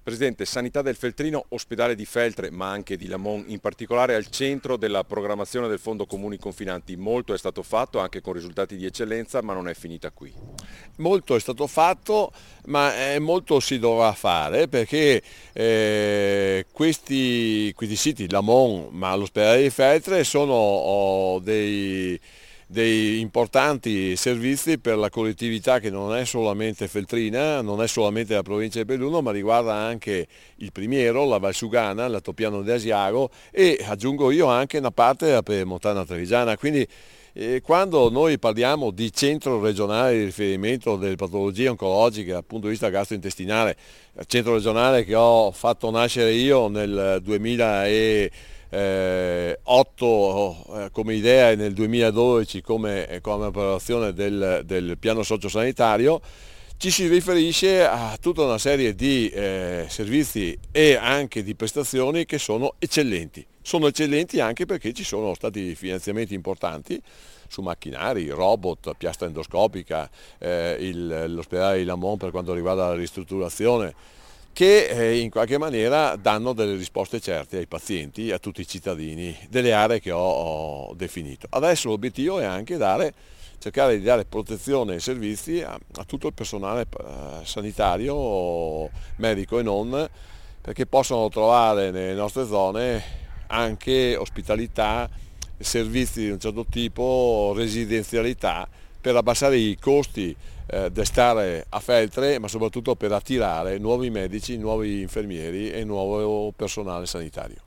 Presidente, Sanità del Feltrino, ospedale di Feltre, ma anche di Lamon, in particolare al centro della programmazione del Fondo Comuni Confinanti. Molto è stato fatto, anche con risultati di eccellenza, ma non è finita qui. Molto è stato fatto, ma molto si dovrà fare perché questi siti, Lamon, ma l'ospedale di Feltre, sono dei importanti servizi per la collettività che non è solamente feltrina, non è solamente la provincia di Belluno, ma riguarda anche il Primiero, la Valsugana, l'Altopiano di Asiago e aggiungo io anche una parte della Pedemontana Trevigiana. Quindi quando noi parliamo di centro regionale di riferimento delle patologie oncologiche dal punto di vista gastrointestinale, centro regionale che ho fatto nascere io nel 2008 come idea e nel 2012 come operazione del piano sociosanitario, ci si riferisce a tutta una serie di servizi e anche di prestazioni che sono eccellenti. Sono eccellenti anche perché ci sono stati finanziamenti importanti su macchinari, robot, piastra endoscopica, l'ospedale di Lamont per quanto riguarda la ristrutturazione, che in qualche maniera danno delle risposte certe ai pazienti, a tutti i cittadini delle aree che ho definito. Adesso l'obiettivo è anche cercare di dare protezione e servizi a tutto il personale sanitario, medico e non, perché possano trovare nelle nostre zone anche ospitalità, servizi di un certo tipo, residenzialità, per abbassare i costi da stare a Feltre, ma soprattutto per attirare nuovi medici, nuovi infermieri e nuovo personale sanitario.